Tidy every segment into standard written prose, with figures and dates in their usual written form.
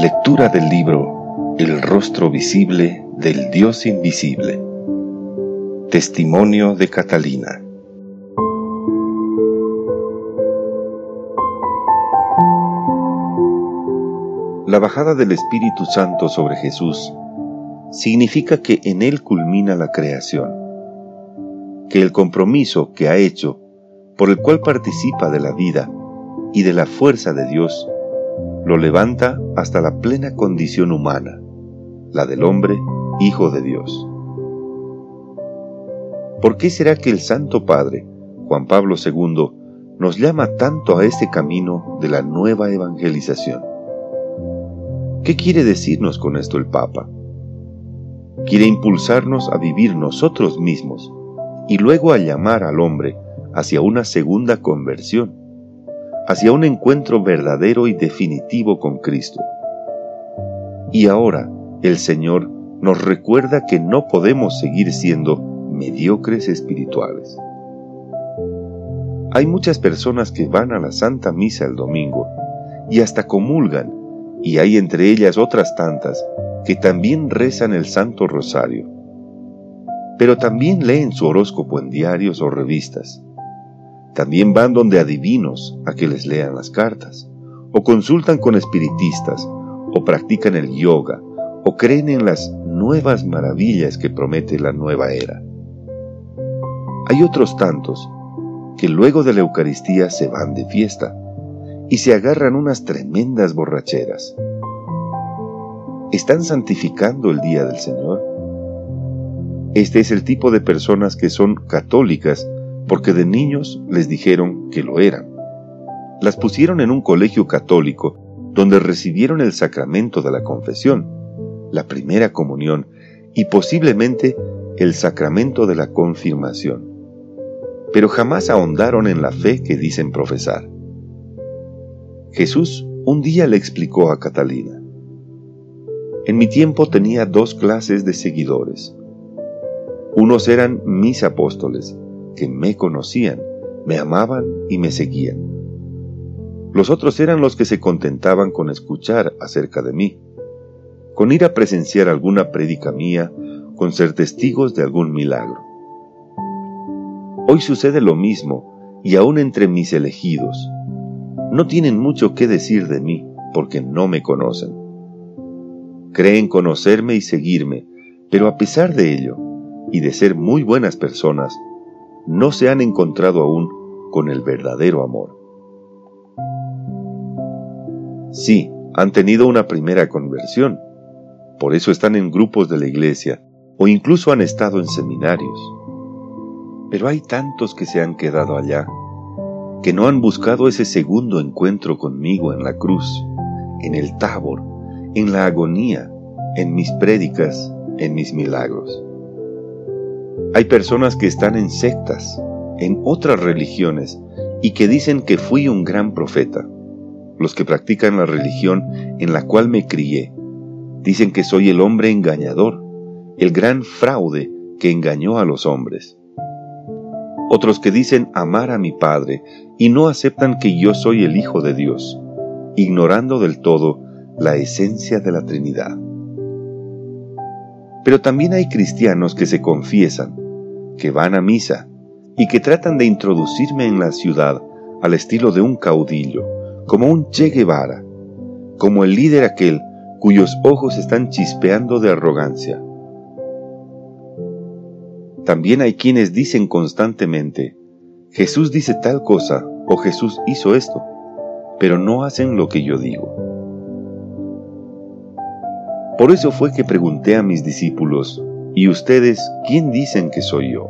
Lectura del libro El rostro visible del Dios invisible. Testimonio de Catalina. La bajada del Espíritu Santo sobre Jesús significa que en Él culmina la creación, que el compromiso que ha hecho, por el cual participa de la vida y de la fuerza de Dios, lo levanta hasta la plena condición humana, la del hombre, hijo de Dios. ¿Por qué será que el Santo Padre, Juan Pablo II, nos llama tanto a este camino de la nueva evangelización? ¿Qué quiere decirnos con esto el Papa? Quiere impulsarnos a vivir nosotros mismos y luego a llamar al hombre hacia una segunda conversión, hacia un encuentro verdadero y definitivo con Cristo. Y ahora el Señor nos recuerda que no podemos seguir siendo mediocres espirituales. Hay muchas personas que van a la Santa Misa el domingo y hasta comulgan, y hay entre ellas otras tantas que también rezan el Santo Rosario. Pero también leen su horóscopo en diarios o revistas. También van donde adivinos a que les lean las cartas, o consultan con espiritistas, o practican el yoga, o creen en las nuevas maravillas que promete la nueva era. Hay otros tantos que luego de la Eucaristía se van de fiesta y se agarran unas tremendas borracheras. ¿Están santificando el día del Señor? Este es el tipo de personas que son católicas porque de niños les dijeron que lo eran. Las pusieron en un colegio católico donde recibieron el sacramento de la confesión, la primera comunión y posiblemente el sacramento de la confirmación. Pero jamás ahondaron en la fe que dicen profesar. Jesús un día le explicó a Catalina: en mi tiempo tenía dos clases de seguidores. Unos eran mis apóstoles, que me conocían, me amaban y me seguían. Los otros eran los que se contentaban con escuchar acerca de mí, con ir a presenciar alguna prédica mía, con ser testigos de algún milagro. Hoy sucede lo mismo, y aún entre mis elegidos. No tienen mucho que decir de mí, porque no me conocen. Creen conocerme y seguirme, pero a pesar de ello, y de ser muy buenas personas, no se han encontrado aún con el verdadero amor. Sí, han tenido una primera conversión, por eso están en grupos de la iglesia, o incluso han estado en seminarios. Pero hay tantos que se han quedado allá, que no han buscado ese segundo encuentro conmigo en la cruz, en el Tábor, en la agonía, en mis prédicas, en mis milagros. Hay personas que están en sectas, en otras religiones, y que dicen que fui un gran profeta. Los que practican la religión en la cual me crié, dicen que soy el hombre engañador, el gran fraude que engañó a los hombres. Otros que dicen amar a mi Padre y no aceptan que yo soy el Hijo de Dios, ignorando del todo la esencia de la Trinidad. Pero también hay cristianos que se confiesan, que van a misa y que tratan de introducirme en la ciudad al estilo de un caudillo, como un Che Guevara, como el líder aquel cuyos ojos están chispeando de arrogancia. También hay quienes dicen constantemente: Jesús dice tal cosa o Jesús hizo esto, pero no hacen lo que yo digo. Por eso fue que pregunté a mis discípulos: ¿y ustedes quién dicen que soy yo?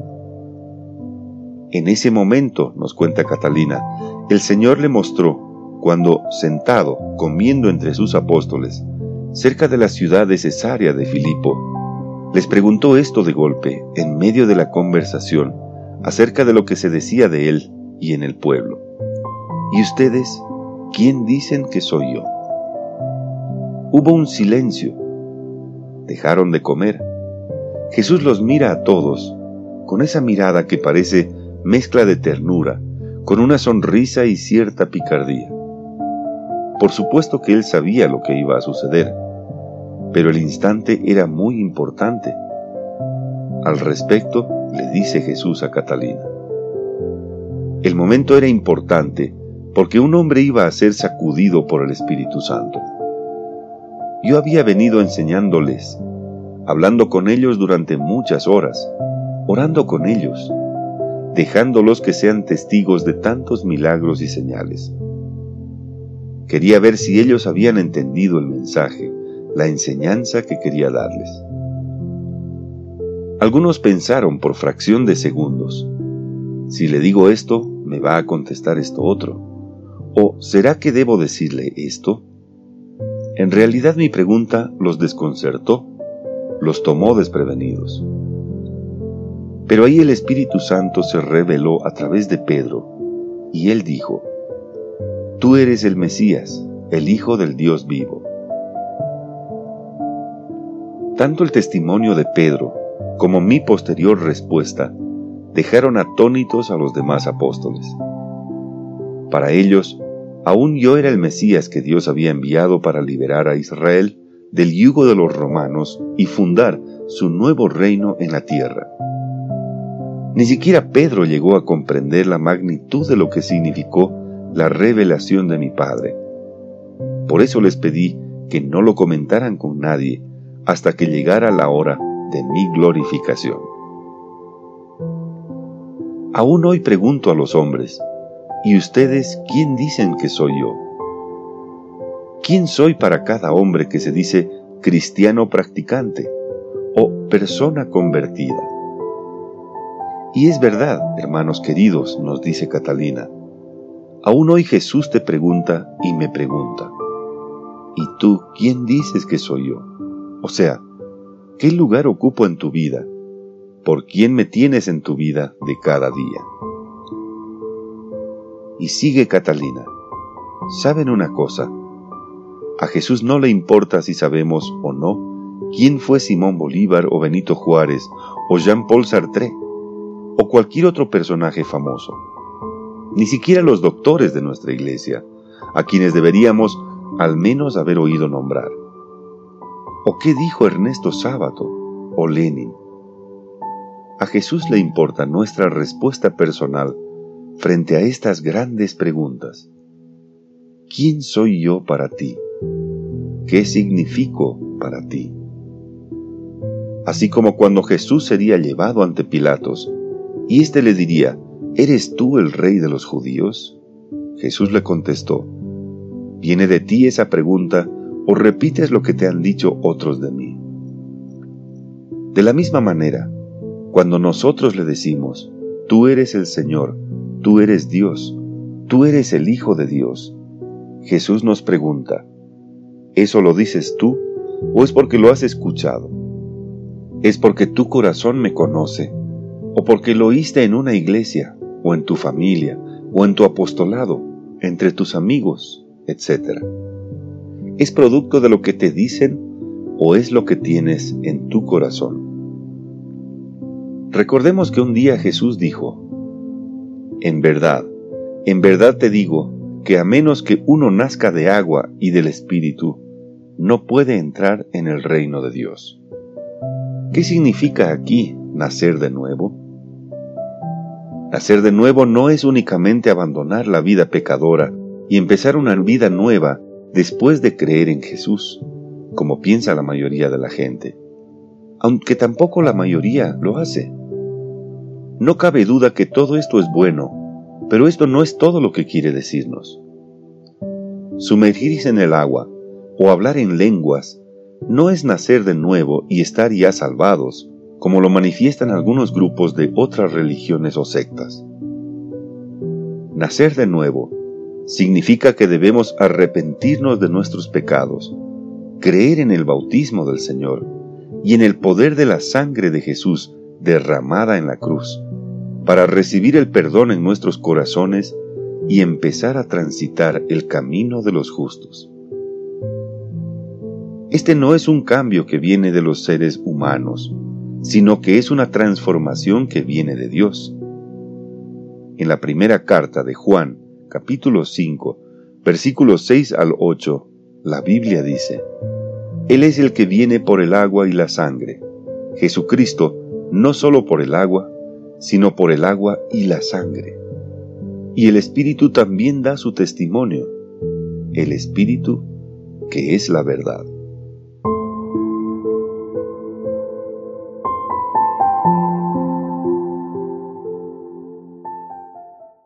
En ese momento, nos cuenta Catalina, el Señor le mostró, cuando sentado, comiendo entre sus apóstoles, cerca de la ciudad de Cesarea de Filipo, les preguntó esto de golpe, en medio de la conversación, acerca de lo que se decía de él y en el pueblo. ¿Y ustedes quién dicen que soy yo? Hubo un silencio. Dejaron de comer. Jesús los mira a todos, con esa mirada que parece mezcla de ternura, con una sonrisa y cierta picardía. Por supuesto que él sabía lo que iba a suceder, pero el instante era muy importante. Al respecto, le dice Jesús a Catalina: el momento era importante porque un hombre iba a ser sacudido por el Espíritu Santo. Yo había venido enseñándoles, hablando con ellos durante muchas horas, orando con ellos, dejándolos que sean testigos de tantos milagros y señales. Quería ver si ellos habían entendido el mensaje, la enseñanza que quería darles. Algunos pensaron por fracción de segundos: si le digo esto, me va a contestar esto otro. ¿O será que debo decirle esto? En realidad mi pregunta los desconcertó, los tomó desprevenidos. Pero ahí el Espíritu Santo se reveló a través de Pedro, y él dijo: tú eres el Mesías, el Hijo del Dios vivo. Tanto el testimonio de Pedro como mi posterior respuesta dejaron atónitos a los demás apóstoles. Para ellos, aún yo era el Mesías que Dios había enviado para liberar a Israel del yugo de los romanos y fundar su nuevo reino en la tierra. Ni siquiera Pedro llegó a comprender la magnitud de lo que significó la revelación de mi Padre. Por eso les pedí que no lo comentaran con nadie hasta que llegara la hora de mi glorificación. Aún hoy pregunto a los hombres: ¿y ustedes quién dicen que soy yo? ¿Quién soy para cada hombre que se dice cristiano practicante o persona convertida? Y es verdad, hermanos queridos, nos dice Catalina, aún hoy Jesús te pregunta y me pregunta: ¿y tú quién dices que soy yo? O sea, ¿qué lugar ocupo en tu vida? ¿Por quién me tienes en tu vida de cada día? Y sigue Catalina: ¿saben una cosa? A Jesús no le importa si sabemos o no quién fue Simón Bolívar o Benito Juárez o Jean-Paul Sartre o cualquier otro personaje famoso. Ni siquiera los doctores de nuestra iglesia, a quienes deberíamos al menos haber oído nombrar. ¿O qué dijo Ernesto Sábato o Lenin? A Jesús le importa nuestra respuesta personal frente a estas grandes preguntas. ¿Quién soy yo para ti? ¿Qué significo para ti? Así como cuando Jesús sería llevado ante Pilatos, y éste le diría: ¿eres tú el rey de los judíos? Jesús le contestó: ¿viene de ti esa pregunta o repites lo que te han dicho otros de mí? De la misma manera, cuando nosotros le decimos: tú eres el Señor, tú eres Dios, tú eres el Hijo de Dios, Jesús nos pregunta: ¿eso lo dices tú o es porque lo has escuchado? ¿Es porque tu corazón me conoce o porque lo oíste en una iglesia o en tu familia o en tu apostolado, entre tus amigos, etc.? ¿Es producto de lo que te dicen o es lo que tienes en tu corazón? Recordemos que un día Jesús dijo: en verdad te digo que a menos que uno nazca de agua y del Espíritu, no puede entrar en el reino de Dios. ¿Qué significa aquí nacer de nuevo? Nacer de nuevo no es únicamente abandonar la vida pecadora y empezar una vida nueva después de creer en Jesús, como piensa la mayoría de la gente, aunque tampoco la mayoría lo hace. No cabe duda que todo esto es bueno, pero esto no es todo lo que quiere decirnos. Sumergirse en el agua o hablar en lenguas no es nacer de nuevo y estar ya salvados, como lo manifiestan algunos grupos de otras religiones o sectas. Nacer de nuevo significa que debemos arrepentirnos de nuestros pecados, creer en el bautismo del Señor y en el poder de la sangre de Jesús derramada en la cruz, para recibir el perdón en nuestros corazones y empezar a transitar el camino de los justos. Este no es un cambio que viene de los seres humanos, sino que es una transformación que viene de Dios. En la primera carta de Juan, capítulo 5, Versículos 6 al 8, la Biblia dice: Él es el que viene por el agua y la sangre, Jesucristo, no solo por el agua, sino por el agua y la sangre. Y el Espíritu también da su testimonio, el Espíritu que es la verdad.